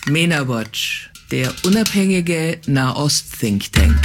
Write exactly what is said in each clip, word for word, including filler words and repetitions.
MENA Watch, der unabhängige Nahost-Think Tank.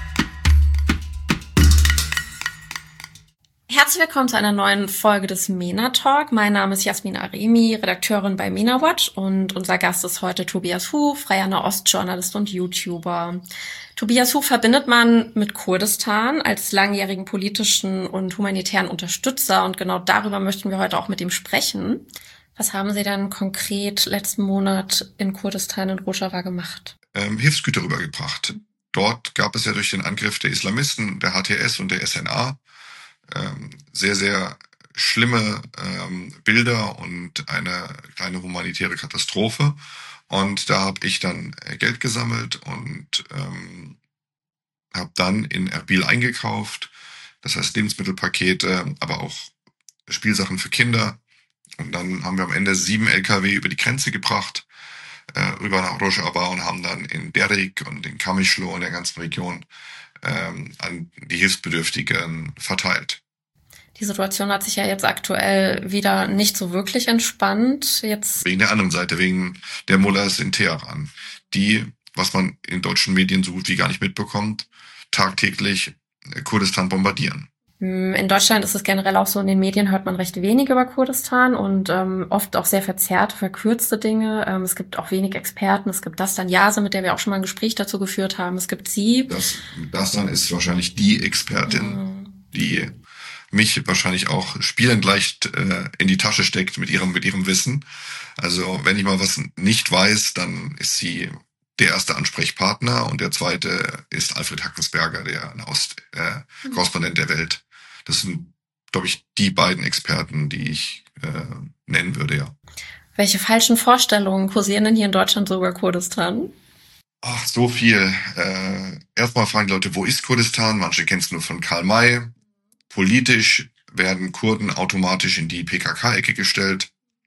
Herzlich willkommen zu einer neuen Folge des MENA Talk. Mein Name ist Jasmin Aremi, Redakteurin bei MENA Watch, und unser Gast ist heute Tobias Hu, freier Nahost-Journalist und YouTuber. Tobias Hu verbindet man mit Kurdistan als langjährigen politischen und humanitären Unterstützer, und genau darüber möchten wir heute auch mit ihm sprechen. Was haben Sie denn konkret letzten Monat in Kurdistan in Rojava gemacht? Ähm, Hilfsgüter rübergebracht. Dort gab es ja durch den Angriff der Islamisten, der H T S und der S N A, ähm, sehr, sehr schlimme ähm, Bilder und eine kleine humanitäre Katastrophe. Und da habe ich dann Geld gesammelt und ähm, habe dann in Erbil eingekauft. Das heißt Lebensmittelpakete, aber auch Spielsachen für Kinder. Und dann haben wir am Ende sieben L K W über die Grenze gebracht, äh, rüber nach Rojava, und haben dann in Derik und in Kamischlo und der ganzen Region ähm, an die Hilfsbedürftigen verteilt. Die Situation hat sich ja jetzt aktuell wieder nicht so wirklich entspannt. Jetzt Wegen der anderen Seite, wegen der Mullahs in Teheran, die, was man in deutschen Medien so gut wie gar nicht mitbekommt, tagtäglich Kurdistan bombardieren. In Deutschland ist es generell auch so, in den Medien hört man recht wenig über Kurdistan und ähm, oft auch sehr verzerrte, verkürzte Dinge. Ähm, es gibt auch wenig Experten. Es gibt Dastan Yasir, mit der wir auch schon mal ein Gespräch dazu geführt haben. Es gibt Sie. Das, Dastan ist wahrscheinlich die Expertin, mhm. die mich wahrscheinlich auch spielend leicht äh, in die Tasche steckt mit ihrem mit ihrem Wissen. Also wenn ich mal was nicht weiß, dann ist sie der erste Ansprechpartner, und der zweite ist Alfred Hackensberger, der Nahost-Korrespondent äh, der Welt. Das sind, glaube ich, die beiden Experten, die ich äh, nennen würde, ja. Welche falschen Vorstellungen kursieren denn hier in Deutschland so über Kurdistan? Ach, so viel. Äh, erstmal fragen die Leute, wo ist Kurdistan? Manche kennen es nur von Karl May. Politisch werden Kurden automatisch in die P K K-Ecke gestellt.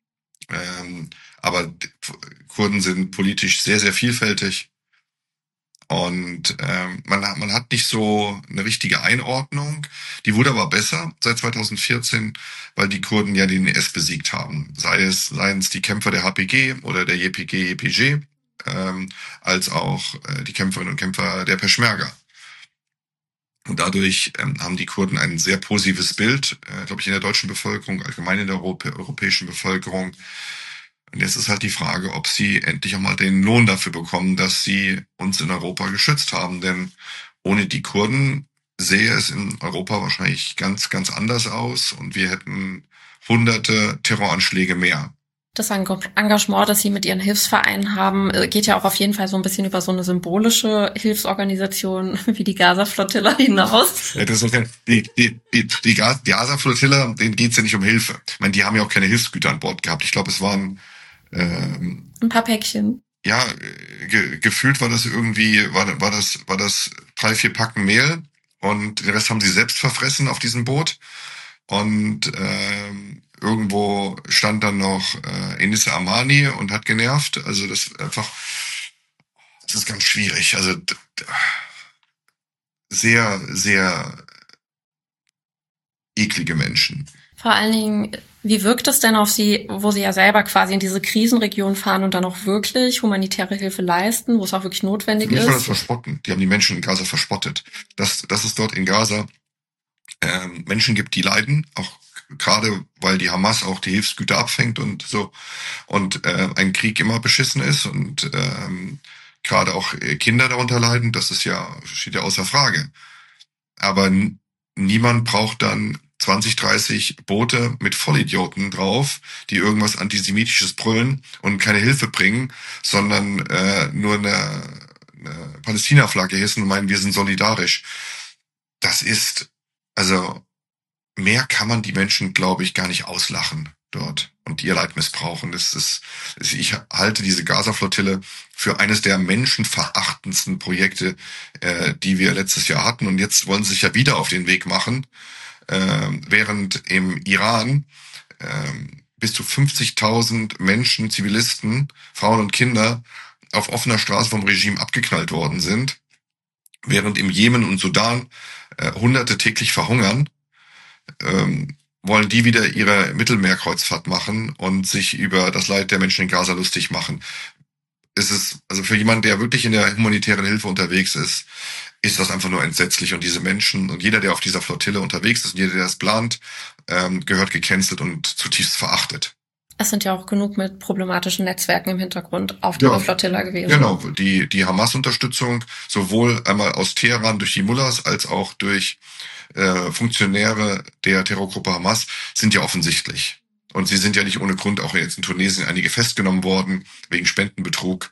Ähm, aber Kurden sind politisch sehr, sehr vielfältig. Und ähm, man, man hat nicht so eine richtige Einordnung. Die wurde aber besser seit zwanzig vierzehn, weil die Kurden ja den I S besiegt haben. Sei es, seien es die Kämpfer der H P G oder der J P G, J P G, ähm, als auch äh, die Kämpferinnen und Kämpfer der Peschmerga. Und dadurch ähm, haben die Kurden ein sehr positives Bild, äh, glaube ich, in der deutschen Bevölkerung, allgemein in der Europä- europäischen Bevölkerung. Und jetzt ist halt die Frage, ob sie endlich auch mal den Lohn dafür bekommen, dass sie uns in Europa geschützt haben. Denn ohne die Kurden sähe es in Europa wahrscheinlich ganz, ganz anders aus, und wir hätten hunderte Terroranschläge mehr. Das Engagement, das Sie mit Ihren Hilfsvereinen haben, geht ja auch auf jeden Fall so ein bisschen über so eine symbolische Hilfsorganisation wie die Gaza-Flottilla hinaus. Ja, das ist okay. Die, die, die, die Gaza-Flottilla, denen geht's ja nicht um Hilfe. Ich meine, die haben ja auch keine Hilfsgüter an Bord gehabt. Ich glaube, es waren ähm, ein paar Päckchen. Ja, ge- gefühlt war das irgendwie, war, war das, war das drei, vier Packen Mehl, und den Rest haben sie selbst verfressen auf diesem Boot. Und ähm, irgendwo stand dann noch äh, Enisa Amani und hat genervt. Also das ist einfach, das ist ganz schwierig. Also d- d- sehr, sehr eklige Menschen. Vor allen Dingen, wie wirkt es denn auf Sie, wo Sie ja selber quasi in diese Krisenregion fahren und dann auch wirklich humanitäre Hilfe leisten, wo es auch wirklich notwendig ist? Für mich war das verspotten. Die haben die Menschen in Gaza verspottet. Dass, dass es dort in Gaza ähm, Menschen gibt, die leiden, auch gerade weil die Hamas auch die Hilfsgüter abfängt und so, und äh, ein Krieg immer beschissen ist, und ähm, gerade auch Kinder darunter leiden, das ist ja, steht ja außer Frage. Aber n- niemand braucht dann zwanzig, dreißig Boote mit Vollidioten drauf, die irgendwas Antisemitisches brüllen und keine Hilfe bringen, sondern äh, nur eine, eine Palästina-Flagge hissen und meinen, wir sind solidarisch. Das ist, also mehr kann man die Menschen, glaube ich, gar nicht auslachen dort und ihr Leid missbrauchen. Das ist, ich halte diese Gaza-Flottille für eines der menschenverachtendsten Projekte, äh, die wir letztes Jahr hatten. Und jetzt wollen sie sich ja wieder auf den Weg machen, äh, während im Iran äh, bis zu fünfzigtausend Menschen, Zivilisten, Frauen und Kinder auf offener Straße vom Regime abgeknallt worden sind, während im Jemen und Sudan äh, Hunderte täglich verhungern. Ähm, wollen die wieder ihre Mittelmeerkreuzfahrt machen und sich über das Leid der Menschen in Gaza lustig machen. ist es, also für jemanden, der wirklich in der humanitären Hilfe unterwegs ist, ist das einfach nur entsetzlich. Und diese Menschen und jeder, der auf dieser Flottille unterwegs ist und jeder, der das plant, ähm, gehört gecancelt und zutiefst verachtet. Es sind ja auch genug mit problematischen Netzwerken im Hintergrund auf der Ja, Flottilla gewesen. Genau, die, die Hamas-Unterstützung, sowohl einmal aus Teheran durch die Mullahs als auch durch äh, Funktionäre der Terrorgruppe Hamas, sind ja offensichtlich. Und sie sind ja nicht ohne Grund auch jetzt in Tunesien einige festgenommen worden, wegen Spendenbetrug.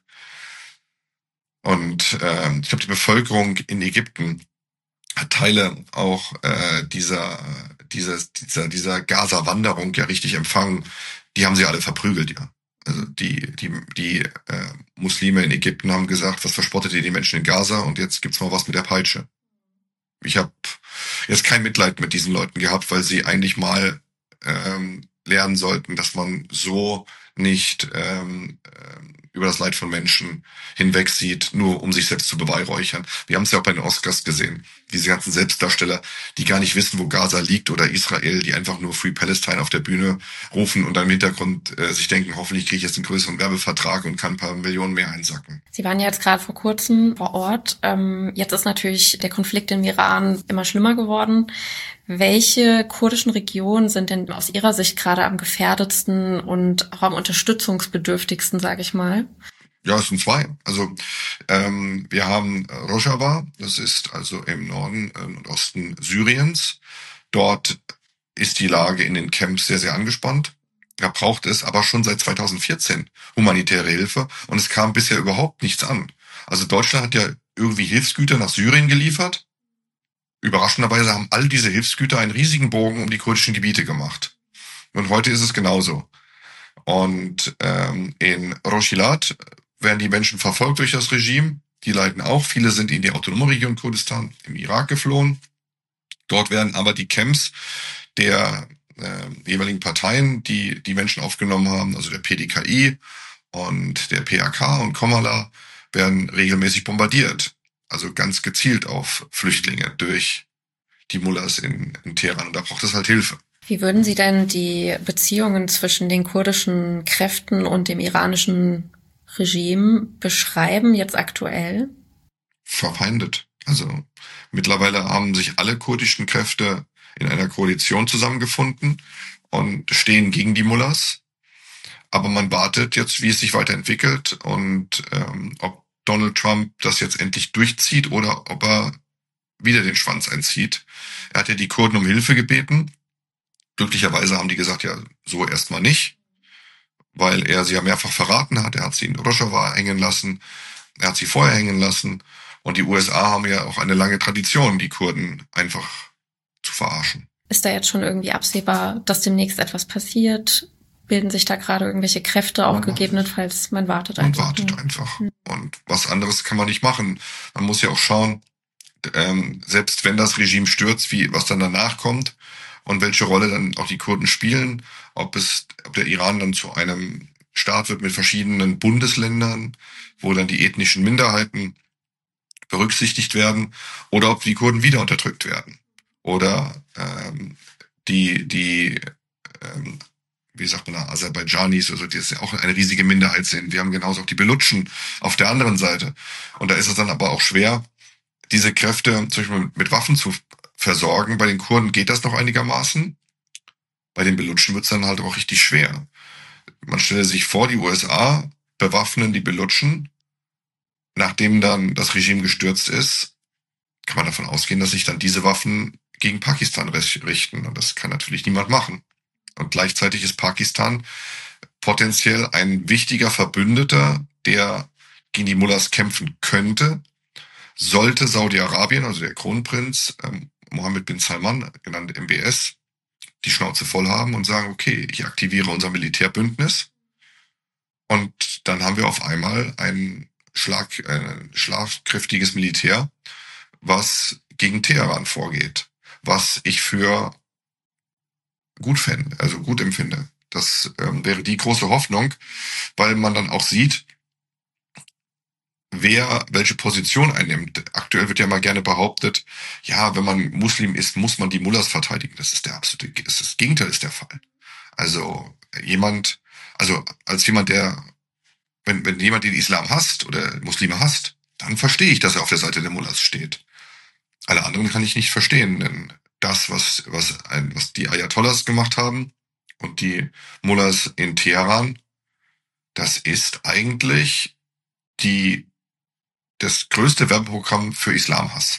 Und äh, ich glaube, die Bevölkerung in Ägypten hat Teile auch äh, dieser, dieser, dieser, dieser Gaza-Wanderung ja richtig empfangen. Die haben sie alle verprügelt, ja. Also die, die, die äh, Muslime in Ägypten haben gesagt, was verspottet ihr die Menschen in Gaza und jetzt gibt's mal was mit der Peitsche. Ich habe jetzt kein Mitleid mit diesen Leuten gehabt, weil sie eigentlich mal ähm, lernen sollten, dass man so nicht ähm, über das Leid von Menschen hinwegsieht, nur um sich selbst zu beweihräuchern. Wir haben es ja auch bei den Oscars gesehen. Diese ganzen Selbstdarsteller, die gar nicht wissen, wo Gaza liegt oder Israel, die einfach nur Free Palestine auf der Bühne rufen und dann im Hintergrund äh, sich denken, hoffentlich kriege ich jetzt einen größeren Werbevertrag und kann ein paar Millionen mehr einsacken. Sie waren ja jetzt gerade vor kurzem vor Ort. Ähm, jetzt ist natürlich der Konflikt im Iran immer schlimmer geworden. Welche kurdischen Regionen sind denn aus Ihrer Sicht gerade am gefährdetsten und auch am unterstützungsbedürftigsten, sage ich mal? Ja, es sind zwei. Also ähm, wir haben Rojava, das ist also im Norden ähm, und Osten Syriens. Dort ist die Lage in den Camps sehr, sehr angespannt. Da braucht es aber schon seit zweitausendvierzehn humanitäre Hilfe und es kam bisher überhaupt nichts an. Also Deutschland hat ja irgendwie Hilfsgüter nach Syrien geliefert. Überraschenderweise haben all diese Hilfsgüter einen riesigen Bogen um die kurdischen Gebiete gemacht. Und heute ist es genauso. Und ähm, in Rojhilat werden die Menschen verfolgt durch das Regime. Die leiden auch. Viele sind in die autonome Region Kurdistan im Irak geflohen. Dort werden aber die Camps der äh, jeweiligen Parteien, die die Menschen aufgenommen haben, also der P D K I und der P A K und Komala, werden regelmäßig bombardiert. Also ganz gezielt auf Flüchtlinge durch die Mullahs in, in Teheran. Und da braucht es halt Hilfe. Wie würden Sie denn die Beziehungen zwischen den kurdischen Kräften und dem iranischen Regime beschreiben, jetzt aktuell? Verfeindet. Also mittlerweile haben sich alle kurdischen Kräfte in einer Koalition zusammengefunden und stehen gegen die Mullahs. Aber man wartet jetzt, wie es sich weiterentwickelt und ähm, ob Donald Trump das jetzt endlich durchzieht oder ob er wieder den Schwanz einzieht. Er hat ja die Kurden um Hilfe gebeten. Glücklicherweise haben die gesagt, ja, so erstmal nicht, weil er sie ja mehrfach verraten hat. Er hat sie in Rojava hängen lassen, er hat sie vorher hängen lassen und die U S A haben ja auch eine lange Tradition, die Kurden einfach zu verarschen. Ist da jetzt schon irgendwie absehbar, dass demnächst etwas passiert? Bilden sich da gerade irgendwelche Kräfte, auch man gegebenenfalls, man wartet man einfach. Man wartet einfach. Und was anderes kann man nicht machen. Man muss ja auch schauen, ähm, selbst wenn das Regime stürzt, wie was dann danach kommt und welche Rolle dann auch die Kurden spielen, ob es, ob der Iran dann zu einem Staat wird mit verschiedenen Bundesländern, wo dann die ethnischen Minderheiten berücksichtigt werden, oder ob die Kurden wieder unterdrückt werden. Oder ähm, die, die ähm, wie sagt man da, Aserbaidschanis, also die ja auch eine riesige Minderheit sind. Wir haben genauso auch die Belutschen auf der anderen Seite. Und da ist es dann aber auch schwer, diese Kräfte zum Beispiel mit Waffen zu versorgen. Bei den Kurden geht das noch einigermaßen. Bei den Belutschen wird es dann halt auch richtig schwer. Man stelle sich vor, die U S A bewaffnen die Belutschen. Nachdem dann das Regime gestürzt ist, kann man davon ausgehen, dass sich dann diese Waffen gegen Pakistan richten. Und das kann natürlich niemand machen. Und gleichzeitig ist Pakistan potenziell ein wichtiger Verbündeter, der gegen die Mullahs kämpfen könnte. Sollte Saudi-Arabien, also der Kronprinz ähm, Mohammed bin Salman, genannt M B S, die Schnauze voll haben und sagen, okay, ich aktiviere unser Militärbündnis. Und dann haben wir auf einmal ein, Schlag, ein schlagkräftiges Militär, was gegen Teheran vorgeht, was ich für gut fände, also gut empfinde. Das ähm, wäre die große Hoffnung, weil man dann auch sieht, wer welche Position einnimmt. Aktuell wird ja mal gerne behauptet, ja, wenn man Muslim ist, muss man die Mullahs verteidigen. Das ist der absolute, das, ist das Gegenteil ist der Fall. Also jemand, also als jemand, der wenn, wenn jemand den Islam hasst oder Muslime hasst, dann verstehe ich, dass er auf der Seite der Mullahs steht. Alle anderen kann ich nicht verstehen, denn das, was, was, ein, was die Ayatollahs gemacht haben und die Mullahs in Teheran, das ist eigentlich die, das größte Werbeprogramm für Islamhass.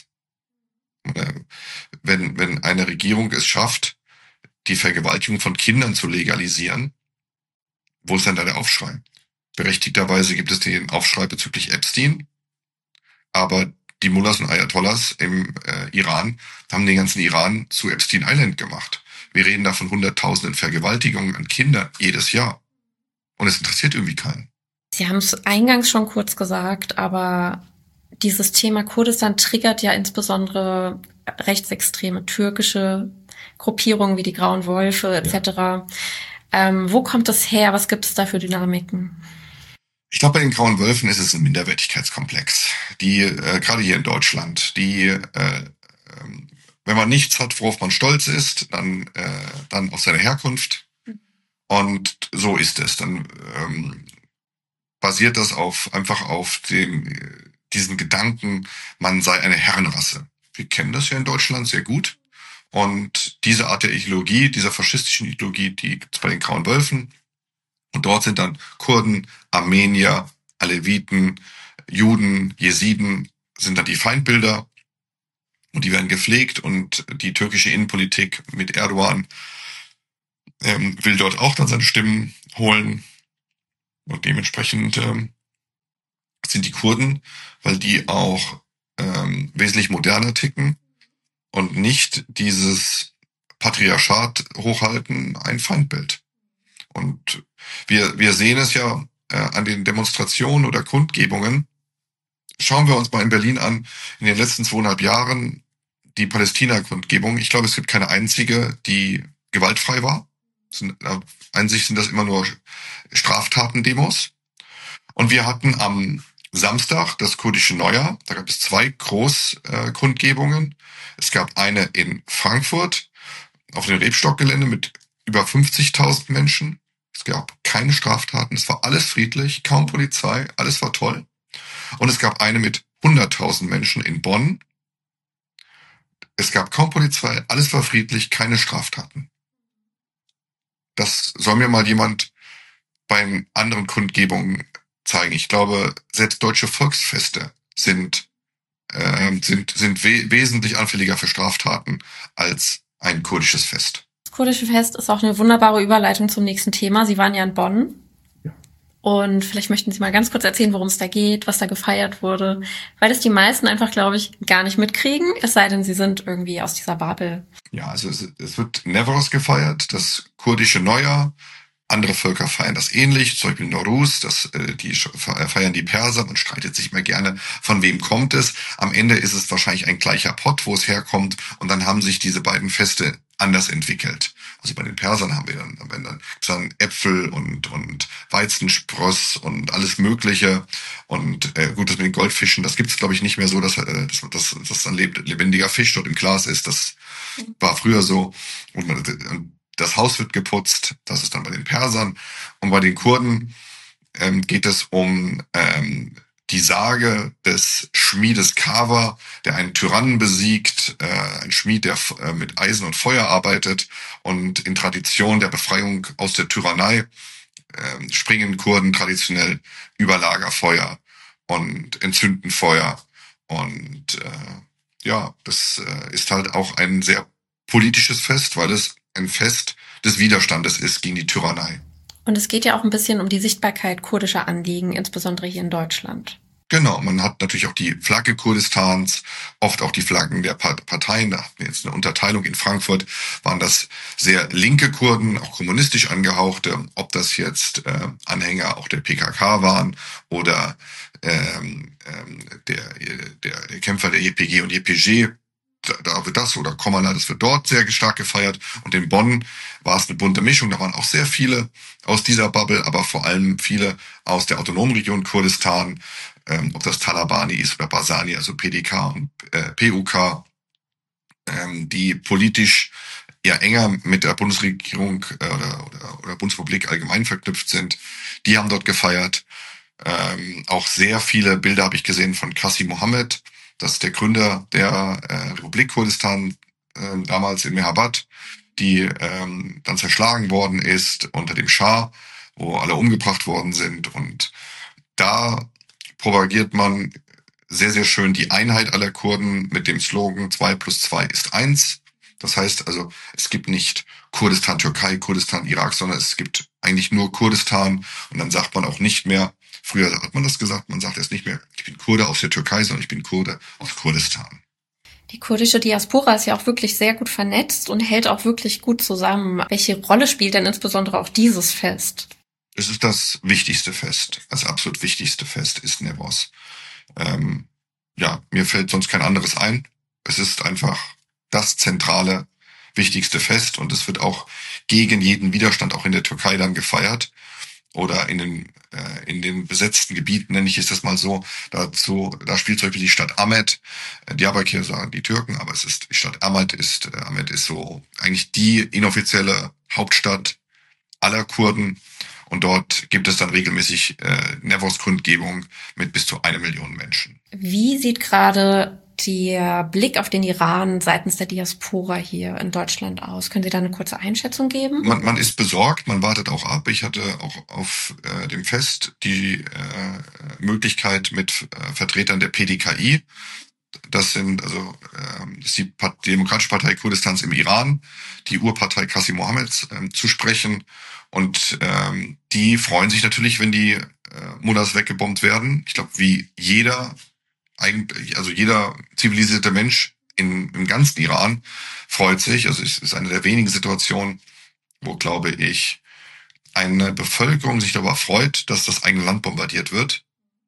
Wenn, wenn eine Regierung es schafft, die Vergewaltigung von Kindern zu legalisieren, wo ist dann da der Aufschrei? Berechtigterweise gibt es den Aufschrei bezüglich Epstein, aber die Mullahs und Ayatollahs im äh, Iran haben den ganzen Iran zu Epstein Island gemacht. Wir reden da von hunderttausenden Vergewaltigungen an Kindern jedes Jahr. Und es interessiert irgendwie keinen. Sie haben es eingangs schon kurz gesagt, aber dieses Thema Kurdistan triggert ja insbesondere rechtsextreme türkische Gruppierungen wie die Grauen Wölfe et cetera. Ja. Ähm, wo kommt das her? Was gibt es da für Dynamiken? Ich glaube, bei den Grauen Wölfen ist es ein Minderwertigkeitskomplex. Die, äh, gerade hier in Deutschland, die, äh, äh, wenn man nichts hat, worauf man stolz ist, dann, äh, dann auf seine Herkunft. Und so ist es. Dann ähm, basiert das auf einfach auf dem diesen Gedanken, man sei eine Herrenrasse. Wir kennen das ja in Deutschland sehr gut. Und diese Art der Ideologie, dieser faschistischen Ideologie, die gibt's bei den Grauen Wölfen. Und dort sind dann Kurden, Armenier, Aleviten, Juden, Jesiden sind dann die Feindbilder. Und die werden gepflegt. Und die türkische Innenpolitik mit Erdogan ähm, will dort auch dann seine Stimmen holen. Und dementsprechend ähm, sind die Kurden, weil die auch ähm, wesentlich moderner ticken und nicht dieses Patriarchat hochhalten, ein Feindbild. Und wir wir sehen es ja äh, an den Demonstrationen oder Kundgebungen. Schauen wir uns mal in Berlin an, in den letzten zweieinhalb Jahren die Palästina-Kundgebung. Ich glaube, es gibt keine einzige, die gewaltfrei war. Sind, äh, an sich sind das immer nur Straftatendemos. Und wir hatten am Samstag das kurdische Neujahr. Da gab es zwei Großkundgebungen. Äh, es gab eine in Frankfurt auf dem Rebstockgelände mit über fünfzigtausend Menschen. Es gab keine Straftaten. Es war alles friedlich, kaum Polizei, alles war toll. Und es gab eine mit hunderttausend Menschen in Bonn. Es gab kaum Polizei, alles war friedlich, keine Straftaten. Das soll mir mal jemand beim anderen Kundgebungen zeigen. Ich glaube, selbst deutsche Volksfeste sind äh, sind sind we- wesentlich anfälliger für Straftaten als ein kurdisches Fest. Das kurdische Fest ist auch eine wunderbare Überleitung zum nächsten Thema. Sie waren ja in Bonn. Ja. Und vielleicht möchten Sie mal ganz kurz erzählen, worum es da geht, was da gefeiert wurde, weil das die meisten einfach, glaube ich, gar nicht mitkriegen, es sei denn, sie sind irgendwie aus dieser Bubble. Ja, also es, es wird Newroz gefeiert, das kurdische Neujahr. Andere Völker feiern das ähnlich, zum Beispiel Nowruz, das, äh, die feiern die Perser. Man streitet sich immer gerne, von wem kommt es. Am Ende ist es wahrscheinlich ein gleicher Pott, wo es herkommt. Und dann haben sich diese beiden Feste anders entwickelt. Also bei den Persern haben wir dann, haben wir dann, dann Äpfel und, und Weizenspross und alles Mögliche. Und äh, gut, das mit den Goldfischen, das gibt es, glaube ich, nicht mehr so, dass, äh, dass, dass, dass ein lebendiger Fisch dort im Glas ist. Das war früher so. Und, und das Haus wird geputzt, das ist dann bei den Persern. Und bei den Kurden ähm, geht es um ähm, die Sage des Schmiedes Kawa, der einen Tyrannen besiegt, äh, ein Schmied, der äh, mit Eisen und Feuer arbeitet. Und in Tradition der Befreiung aus der Tyrannei äh, springen Kurden traditionell über Lagerfeuer und entzünden Feuer. Und äh, ja, das äh, ist halt auch ein sehr politisches Fest, weil es ein Fest des Widerstandes ist gegen die Tyrannei. Und es geht ja auch ein bisschen um die Sichtbarkeit kurdischer Anliegen, insbesondere hier in Deutschland. Genau, man hat natürlich auch die Flagge Kurdistans, oft auch die Flaggen der Parteien. Da hatten wir jetzt eine Unterteilung. In Frankfurt waren das sehr linke Kurden, auch kommunistisch angehauchte, ob das jetzt äh, Anhänger auch der P K K waren oder ähm, ähm, der, der, der Kämpfer der Y P G und Y P G. Da wird das oder Komala, das wird dort sehr stark gefeiert. Und in Bonn war es eine bunte Mischung. Da waren auch sehr viele aus dieser Bubble, aber vor allem viele aus der autonomen Region Kurdistan, ähm, ob das Talabani ist oder Barzani, also P D K und äh, P U K, ähm, die politisch ja enger mit der Bundesregierung äh, oder, oder, oder Bundesrepublik allgemein verknüpft sind. Die haben dort gefeiert. Ähm, auch sehr viele Bilder habe ich gesehen von Qasim Mohammed, das ist der Gründer der äh, Republik Kurdistan, äh, damals in Mehrhabad, die ähm, dann zerschlagen worden ist unter dem Schah, wo alle umgebracht worden sind. Und da propagiert man sehr, sehr schön die Einheit aller Kurden mit dem Slogan zwei plus zwei ist eins. Das heißt also, es gibt nicht Kurdistan, Türkei, Kurdistan, Irak, sondern es gibt eigentlich nur Kurdistan. Und dann sagt man auch nicht mehr, früher hat man das gesagt, man sagt jetzt nicht mehr, ich bin Kurde aus der Türkei, sondern ich bin Kurde aus Kurdistan. Die kurdische Diaspora ist ja auch wirklich sehr gut vernetzt und hält auch wirklich gut zusammen. Welche Rolle spielt denn insbesondere auch dieses Fest? Es ist das wichtigste Fest, das absolut wichtigste Fest ist Newroz. Ähm, ja, mir fällt sonst kein anderes ein. Es ist einfach das zentrale, wichtigste Fest und es wird auch gegen jeden Widerstand auch in der Türkei dann gefeiert oder in den äh, in den besetzten Gebieten, nenne ich es das mal so. Dazu, da spielt zum Beispiel die Stadt Ahmet, äh, Diyarbakir sagen die Türken, aber es ist die Stadt Ahmet ist äh, Ahmet ist so eigentlich die inoffizielle Hauptstadt aller Kurden. Und dort gibt es dann regelmäßig äh, Newroz-Kundgebungen mit bis zu einer Million Menschen. Wie sieht gerade der Blick auf den Iran seitens der Diaspora hier in Deutschland aus? Können Sie da eine kurze Einschätzung geben? Man, man ist besorgt, man wartet auch ab. Ich hatte auch auf äh, dem Fest die äh, Möglichkeit mit äh, Vertretern der P D K I, das sind also ähm, das ist die Part- Demokratische Partei Kurdistans im Iran, die Urpartei Qasim Mohammeds, ähm, zu sprechen. Und ähm, die freuen sich natürlich, wenn die äh, Mullahs weggebombt werden. Ich glaube, wie jeder, eigentlich, also jeder zivilisierte Mensch in, im ganzen Iran freut sich. Also es ist eine der wenigen Situationen, wo, glaube ich, eine Bevölkerung sich darüber freut, dass das eigene Land bombardiert wird.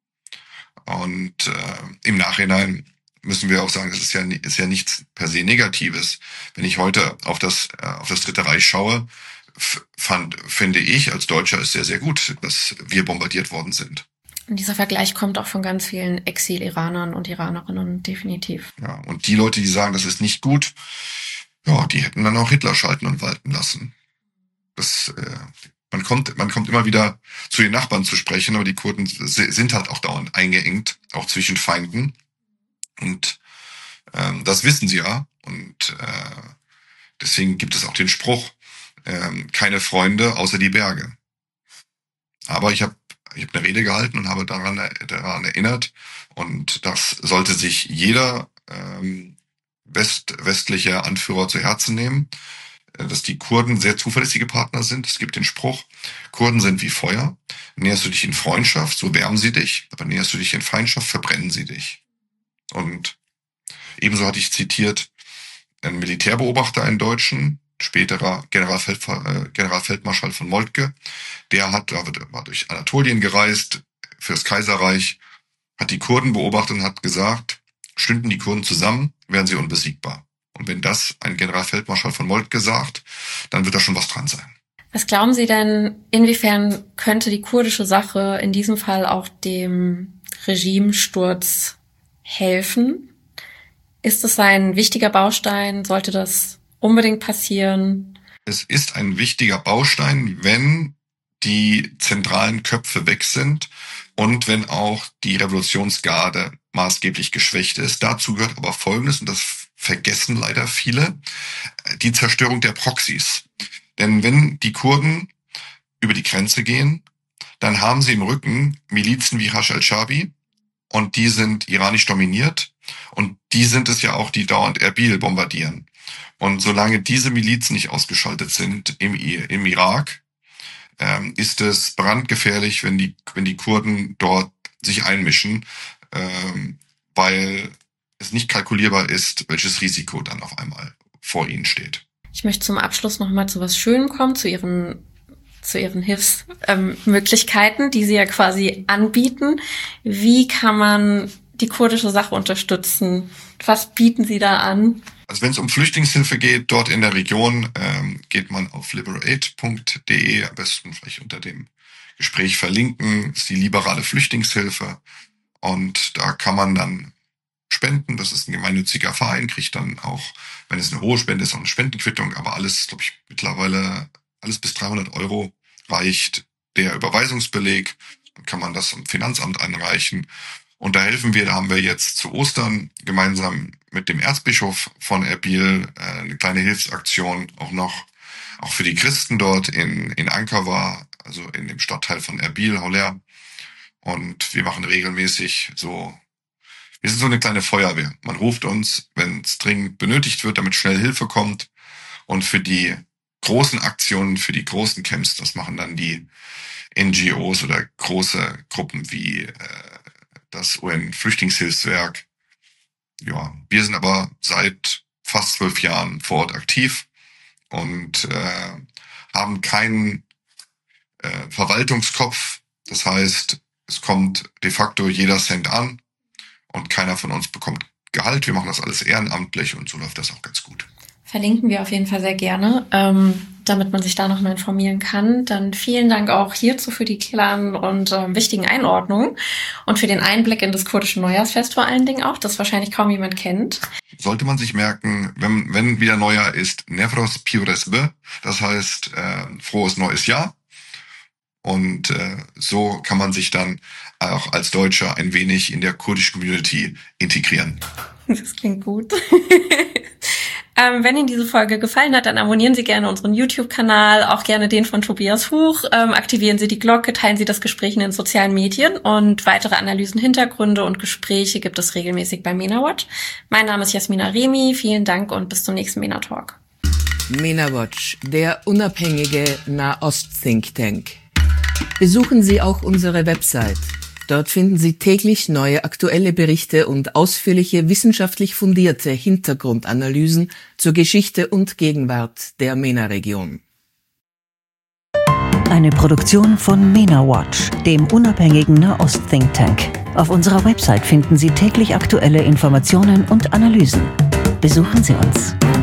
Und äh, im Nachhinein müssen wir auch sagen, das ist ja, ist ja nichts per se Negatives. Wenn ich heute auf das, äh, auf das Dritte Reich schaue, fand, finde ich als Deutscher es sehr, sehr gut, dass wir bombardiert worden sind. Und dieser Vergleich kommt auch von ganz vielen Exil-Iranern und Iranerinnen, definitiv. Ja, und die Leute, die sagen, das ist nicht gut, ja, die hätten dann auch Hitler schalten und walten lassen. Das, äh, man kommt, man kommt immer wieder zu den Nachbarn zu sprechen, aber die Kurden sind halt auch dauernd eingeengt, auch zwischen Feinden. Und ähm, das wissen sie ja. Und äh, deswegen gibt es auch den Spruch, ähm, keine Freunde außer die Berge. Aber ich habe ich hab eine Rede gehalten und habe daran, daran erinnert. Und das sollte sich jeder ähm, West, westliche Anführer zu Herzen nehmen, dass die Kurden sehr zuverlässige Partner sind. Es gibt den Spruch, Kurden sind wie Feuer. Näherst du dich in Freundschaft, so wärmen sie dich. Aber näherst du dich in Feindschaft, verbrennen sie dich. Und ebenso hatte ich zitiert einen Militärbeobachter, einen Deutschen, späterer Generalfeld, äh, Generalfeldmarschall von Moltke. Der hat, war durch Anatolien gereist, fürs Kaiserreich, hat die Kurden beobachtet und hat gesagt, stünden die Kurden zusammen, wären sie unbesiegbar. Und wenn das ein Generalfeldmarschall von Moltke sagt, dann wird da schon was dran sein. Was glauben Sie denn, inwiefern könnte die kurdische Sache in diesem Fall auch dem Regimesturz helfen? Ist es ein wichtiger Baustein? Sollte das unbedingt passieren? Es ist ein wichtiger Baustein, wenn die zentralen Köpfe weg sind und wenn auch die Revolutionsgarde maßgeblich geschwächt ist. Dazu gehört aber Folgendes, und das vergessen leider viele, die Zerstörung der Proxys. Denn wenn die Kurden über die Grenze gehen, dann haben sie im Rücken Milizen wie Hasch al-Shabi und die sind iranisch dominiert und die sind es ja auch, die dauernd Erbil bombardieren. Und solange diese Milizen nicht ausgeschaltet sind im, im Irak, ähm, ist es brandgefährlich, wenn die, wenn die Kurden dort sich einmischen, ähm, weil es nicht kalkulierbar ist, welches Risiko dann auf einmal vor ihnen steht. Ich möchte zum Abschluss noch mal zu was Schönem kommen, zu Ihren, zu Ihren Hilfsmöglichkeiten, ähm, die Sie ja quasi anbieten. Wie kann man die kurdische Sache unterstützen? Was bieten Sie da an? Also wenn es um Flüchtlingshilfe geht, dort in der Region, ähm, geht man auf liberaid punkt de, am besten vielleicht unter dem Gespräch verlinken, das ist die liberale Flüchtlingshilfe. Und da kann man dann spenden, das ist ein gemeinnütziger Verein, kriegt dann auch, wenn es eine hohe Spende ist, auch eine Spendenquittung, aber alles, glaube ich, mittlerweile, alles bis dreihundert Euro reicht der Überweisungsbeleg. kann man das am Finanzamt einreichen. Und da helfen wir, da haben wir jetzt zu Ostern gemeinsam mit dem Erzbischof von Erbil äh, eine kleine Hilfsaktion auch noch, auch für die Christen dort in, in Ankara, also in dem Stadtteil von Erbil, Holler. Und wir machen regelmäßig so, wir sind so eine kleine Feuerwehr. Man ruft uns, wenn es dringend benötigt wird, damit schnell Hilfe kommt. Und für die großen Aktionen, für die großen Camps, das machen dann die N G Os oder große Gruppen wie äh, das U N-Flüchtlingshilfswerk. Ja, wir sind aber seit fast zwölf Jahren vor Ort aktiv und äh, haben keinen äh, Verwaltungskopf. Das heißt, es kommt de facto jeder Cent an und keiner von uns bekommt Gehalt. Wir machen das alles ehrenamtlich und so läuft das auch ganz gut. Verlinken wir auf jeden Fall sehr gerne, ähm, damit man sich da nochmal informieren kann. Dann vielen Dank auch hierzu für die klaren und ähm, wichtigen Einordnungen und für den Einblick in das kurdische Neujahrsfest vor allen Dingen auch, das wahrscheinlich kaum jemand kennt. Sollte man sich merken, wenn, wenn wieder Neujahr ist, Nevros Piuresbe, das heißt äh, frohes neues Jahr. Und äh, so kann man sich dann auch als Deutscher ein wenig in der kurdischen Community integrieren. Das klingt gut. Ähm, wenn Ihnen diese Folge gefallen hat, dann abonnieren Sie gerne unseren YouTube-Kanal, auch gerne den von Tobias Huch, ähm, aktivieren Sie die Glocke, teilen Sie das Gespräch in den sozialen Medien und weitere Analysen, Hintergründe und Gespräche gibt es regelmäßig bei MENAWatch. Mein Name ist Jasmina Remi, vielen Dank und bis zum nächsten MENA Talk. MENAWatch, der unabhängige Nahost-Think Tank. Besuchen Sie auch unsere Website. Dort finden Sie täglich neue aktuelle Berichte und ausführliche wissenschaftlich fundierte Hintergrundanalysen zur Geschichte und Gegenwart der MENA-Region. Eine Produktion von MENAWatch, dem unabhängigen Nahost-Think Tank. Auf unserer Website finden Sie täglich aktuelle Informationen und Analysen. Besuchen Sie uns.